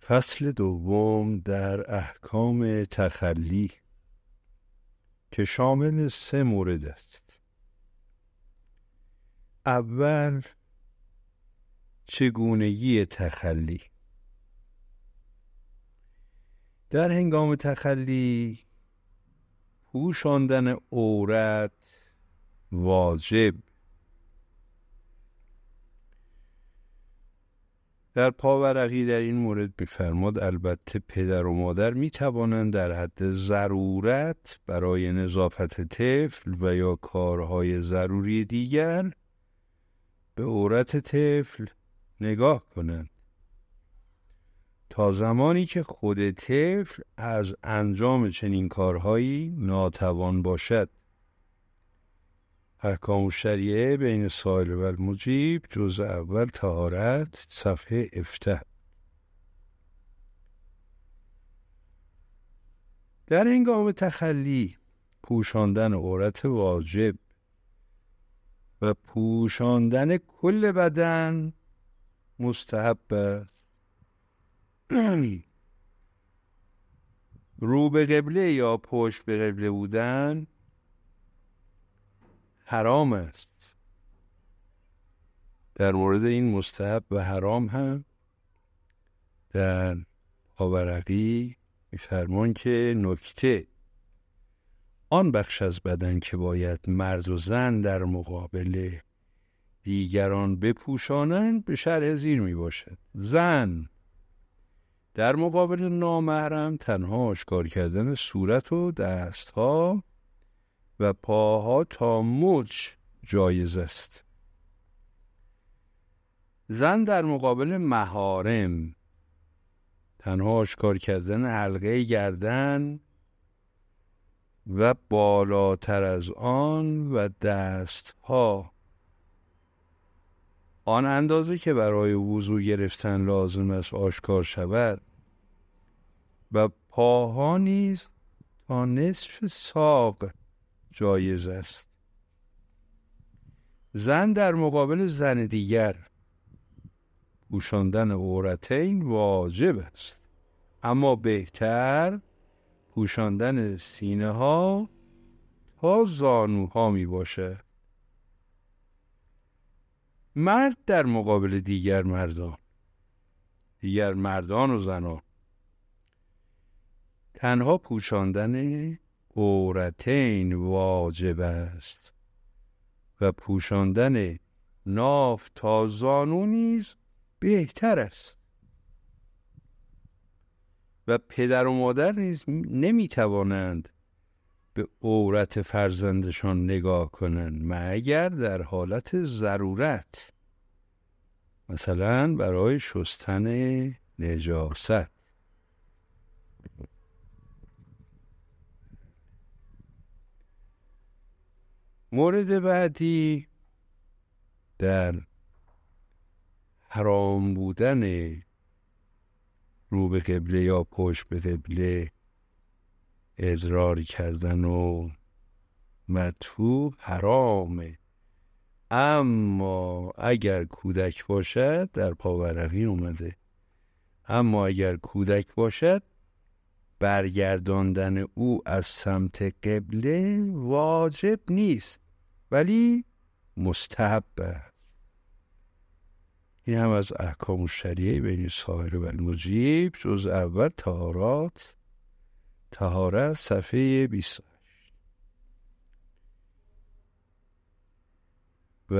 فصل دوم در احکام تخلی که شامل 3 مورد است. اول، چگونگی تخلی. در هنگام تخلی پوشاندن عورت واجب. در پاورقی در این مورد می‌فرماد البته پدر و مادر می‌توانند در حد ضرورت برای نظافت طفل و یا کارهای ضروری دیگر به عورت طفل نگاه کنند تا زمانی که خود طفل از انجام چنین کارهایی ناتوان باشد. احکام الشریعه بین السائل و المجیب، جزء اول، طهارت، صفحه 17. در هنگام تخلی پوشاندن عورت واجب و پوشاندن کل بدن مستحب است. رو به قبله یا پشت به قبله بودن حرام است. در مورد این مستحب و حرام هم در پاورقی می‌فرمان که نکته: آن بخش از بدن که باید مرد و زن در مقابل دیگران بپوشانند به شرع زیر می باشد. زن در مقابل نامحرم تنها آشکار کردن صورت و دستها و پاها تا مچ جایز است. زن در مقابل محارم تنها آشکار کردن حلقه گردن و بالاتر از آن و دستها آن اندازه که برای وضو گرفتن لازم است آشکار شود و پاها نیز تا نصف ساق جایز است. زن در مقابل زن دیگر پوشاندن عورتین واجب است، اما بهتر پوشاندن سینه ها تا زانوها می باشه. مرد در مقابل دیگر مردان و زنان تنها پوشاندن عورتین واجب است و پوشاندن ناف تا زانو نیز بهتر است و پدر و مادر نیز نمیتوانند به عورت فرزندشان نگاه کنند مگر در حالت ضرورت، مثلا برای شستن نجاست. مورد بعدی در حرام بودن رو به قبله یا پشت به قبله اضرار کردن و مدفوع حرامه، اما اگر کودک باشد، در پاورقی اومده، اما اگر کودک باشد برگرداندن او از سمت قبله واجب نیست ولی مستحب است. این هم از احکام الشریعه بین السائل و المجیب، جزء اول، طهارت، صفحه 28. و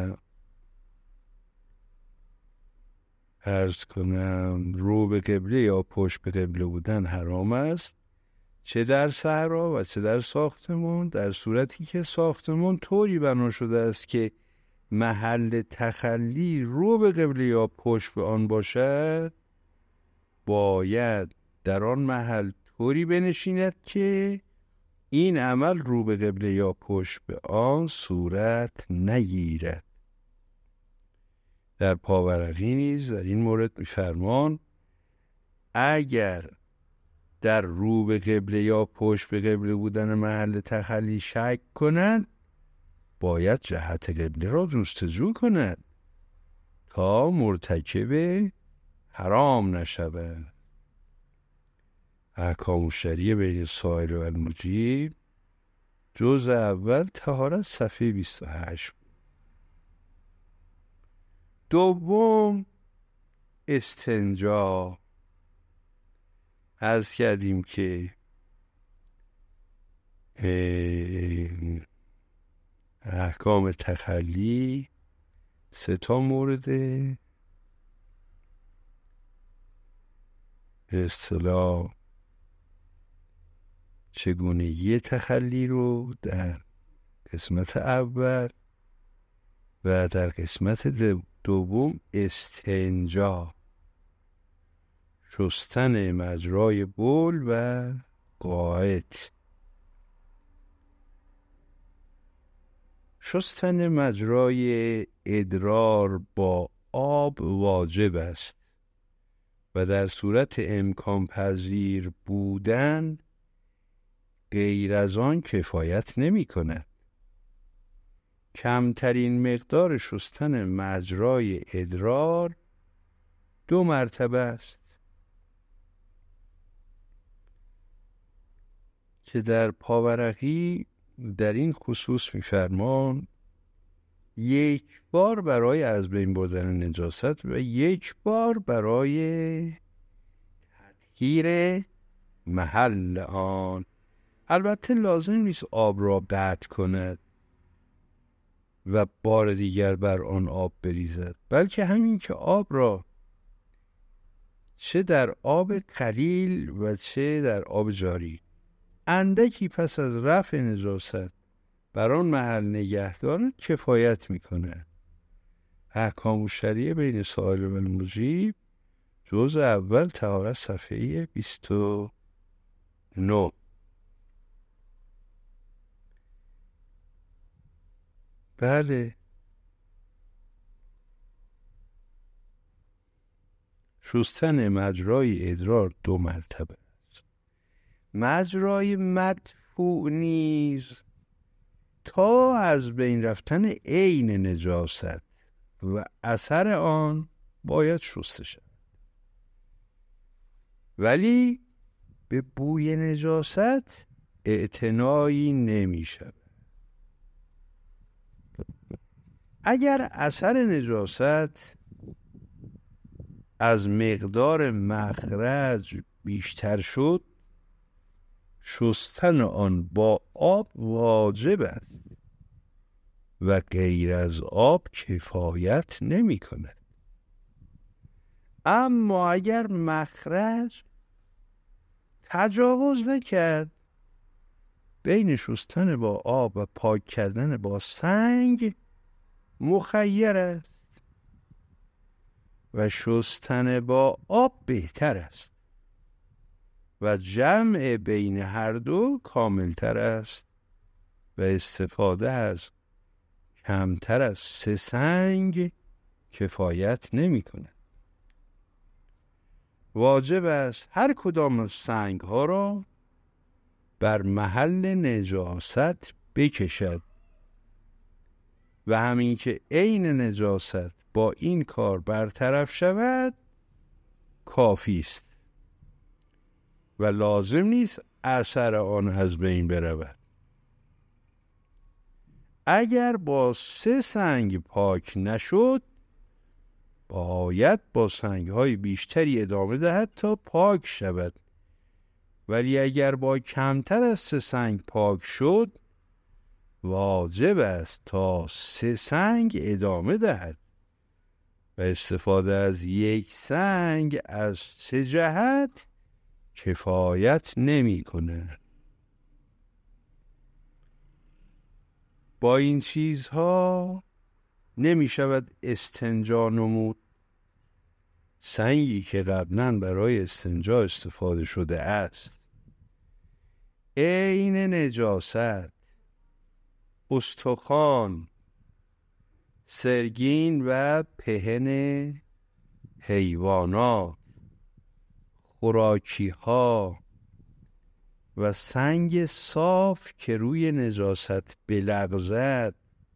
عرض کنم رو به قبله یا پشت به قبله بودن حرام است، چه در صحرا و چه در ساختمان، در صورتی که ساختمان طوری بنا شده است که محل تخلی رو به قبله یا پشت به آن باشد. باید در آن محل طوری بنشیند که این عمل رو به قبله یا پشت به آن صورت نگیرد. در پاورقی نیز در این مورد می‌فرمان اگر در رو به قبله یا پشت به قبله بودن محل تخلی شک کنند باید جهت قبله را جستجو کند تا مرتکب حرام نشود. احکام الشریعه بین السائل و المجیب، جزء اول طهارت، صفحه 28. دوم استنجا. عرض کردیم که احکام تخلی 3 مورده. به اصطلاح چگونگی تخلی رو در قسمت اول و در قسمت دوم استنجا، شستن مجرای بول و غائط. شستن مجرای ادرار با آب واجب است و در صورت امکان پذیر بودن غیر از آن کفایت نمی کند. کمترین مقدار شستن مجرای ادرار 2 مرتبه است که در پاورقی در این خصوص می‌فرمان 1 بار برای از بین بردن نجاست و 1 بار برای تطهیر محل آن. البته لازم نیست آب را قطع کند و بار دیگر بر آن آب بریزد، بلکه همین که آب را چه در آب قلیل و چه در آب جاری اندکی پس از رفع نجاست بر آن محل نگه دارد کفایت میکنه. احکام الشریعه بین السائل و المجیب، جزء اول طهارت، صفحه 29. بله، شستن مجرای ادرار 2 مرتبه است. مجرای مدفوع نیز تا از بین رفتن عین نجاست و اثر آن باید شسته شود، ولی به بوی نجاست اعتنایی نمی شود. اگر اثر نجاست از مقدار مخرج بیشتر شد، شستن آن با آب واجب است و غیر از آب کفایت نمی کند. اما اگر مخرج تجاوز نکرد، بین شستن با آب و پاک کردن با سنگ مخیر است و شستن با آب بهتر است و جمع بین هر دو کاملتر است و استفاده از کمتر از 3 سنگ کفایت نمی کند. واجب است هر کدام از سنگ ها را بر محل نجاست بکشد و همین که عین نجاست با این کار برطرف شود کافی است و لازم نیست اثر آن از بین برود. اگر با 3 سنگ پاک نشد، باید با سنگ‌های بیشتری ادامه دهد تا پاک شود، ولی اگر با کمتر از 3 سنگ پاک شد، واجب است تا 3 سنگ ادامه دهد و استفاده از 1 سنگ از 3 جهت کفایت نمی کنه. با این چیزها نمی شود استنجا نمود. سنگی که قبلا برای استنجا استفاده شده است عین نجاست، استخوان، سرگین و پهن حیوانات، خوراکی ها و سنگ صاف که روی نجاست بلغزد،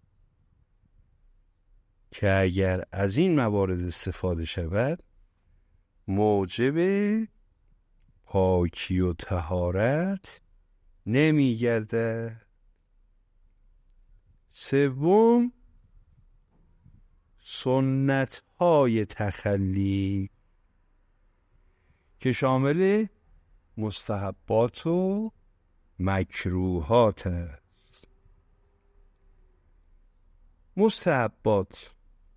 که اگر از این موارد استفاده شود موجب پاکی و طهارت نمی گردد. سوم، سنت های تخلی که شامل مستحبات و مکروهات است. مستحبات: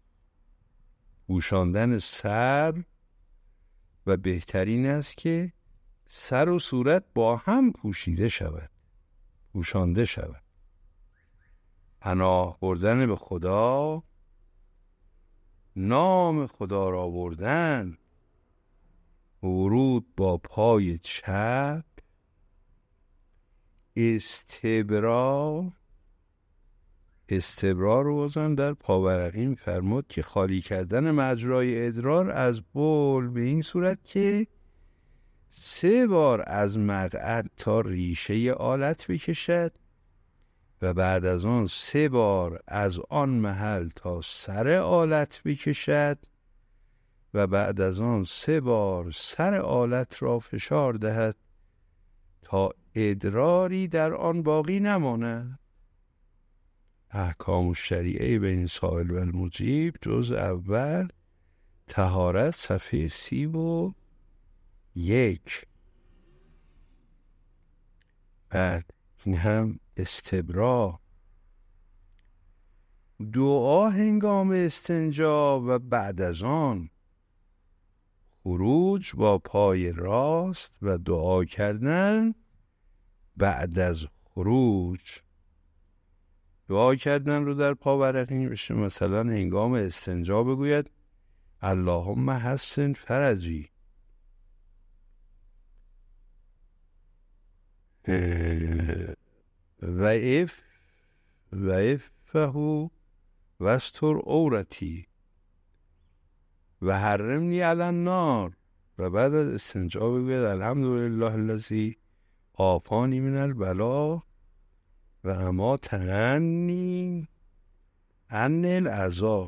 پوشاندن سر و بهترین است که سر و صورت با هم پوشانده شود. پناه بردن به خدا، نام خدا را بردن، ورود با پای چپ، استبرا رو بازم در پاورقی می‌فرمود که خالی کردن مجرای ادرار از بول به این صورت که 3 بار از مقعد تا ریشه آلت بکشد و بعد از آن 3 بار از آن محل تا سر آلت بکشد و بعد از آن 3 بار سر آلت را فشار دهد تا ادراری در آن باقی نماند. احکام الشریعه بین سائل و المجیب، جزء اول، طهارت، صفحه 31. بعد این هم استبرا، دعا هنگام استنجا و بعد از آن، خروج با پای راست و دعا کردن بعد از خروج. دعا کردن رو در پاورقی بشه مثلا هنگام استنجا بگوید اللهم حسن فرجی، و افه واستر عورتی و حرمنی علی النار، و بعد از استنجا بگوید الحمدلله الذی عافانی من البلا و اماتنی عن الاذی،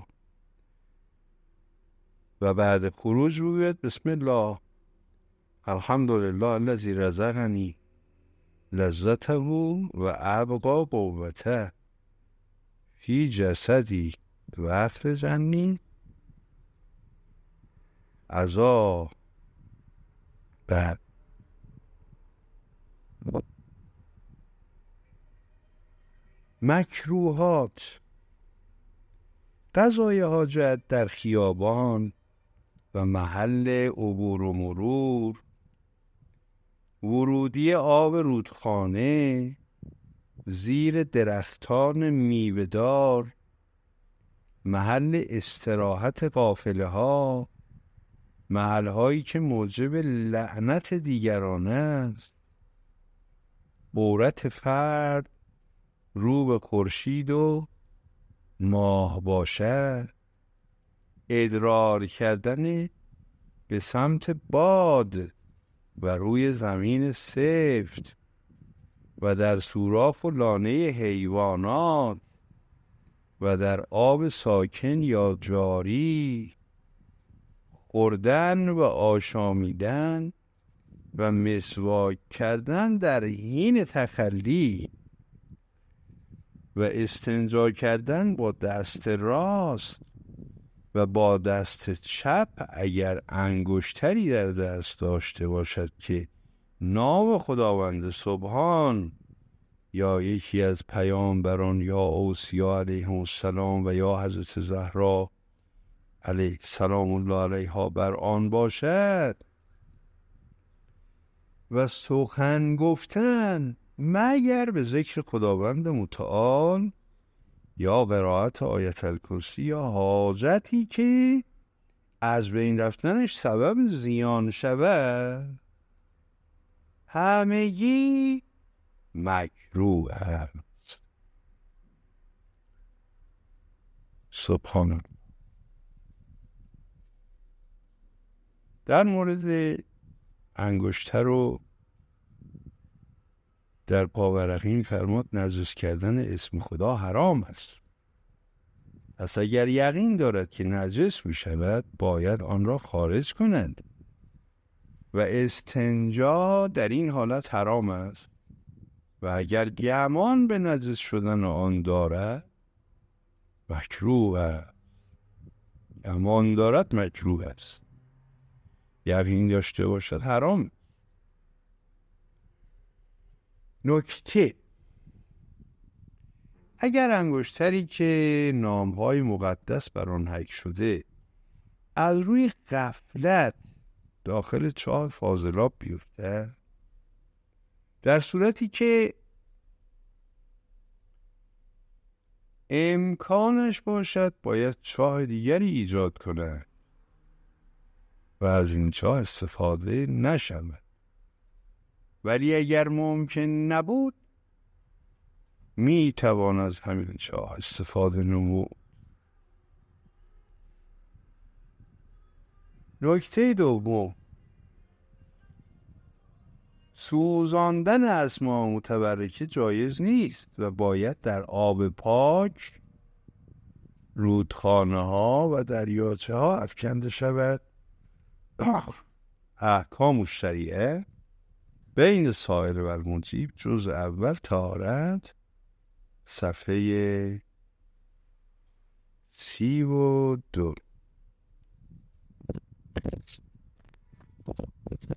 و بعد خروج بگوید بسم الله الحمدلله الذی رزقنی لذته و ابقا قوته فی جسدی و اخرج عنی اذی. بعد مکروهات: قضای حاجت در خیابان و محل عبور و مرور، ورودی آب رودخانه، زیر درختان میوه‌دار، محل استراحت قافله ها، محل هایی که موجب لعنت دیگران است، عورت فرد رو به خورشید و ماه باشد، ادرار کردن به سمت باد و روی زمین سفت و در سوراخ و لانه حیوانات و در آب ساکن یا جاری، خوردن و آشامیدن و مسواک کردن در حین تخلی و استنجا کردن با دست راست و با دست چپ اگر انگشتری در دست داشته باشد که نام خداوند سبحان یا یکی از پیامبران یا اوصیا علیهم السلام و یا حضرت زهرا علیه سلام الله علیها بر آن باشد، و سخن گفتن مگر به ذکر خداوند متعال یا قرائت آیت الکرسی یا حاجتی که از بین رفتنش سبب زیان شود، همگی مکروه است. سبحان الله. در مورد انگشتر رو در پاورقی می‌فرماد نجس کردن اسم خدا حرام است. پس اگر یقین دارد که نجس می‌شود باید آن را خارج کنند و استنجا در این حالت حرام است و اگر گمان به نجس شدن آن دارد مکروه است. گمان دارد مکروه است، یقین داشته باشد حرام. نکته: اگر انگشتری که نامهای مقدس بر آن حک شده از روی غفلت داخل چاه فاضلاب بیفته، در صورتی که امکانش باشد باید چاه دیگری ایجاد کنه و از این چاه استفاده نشود، ولی اگر ممکن نبود می توان از همین چاه استفاده نمود. نکته دوم: سوزاندن اسماء متبرکه جایز نیست و باید در آب پاک، رودخانه ها و دریاچه ها افکنده شود. احکام الشریعه بین سائل و المجیب، جزء اول، طهارت، صفحه 32.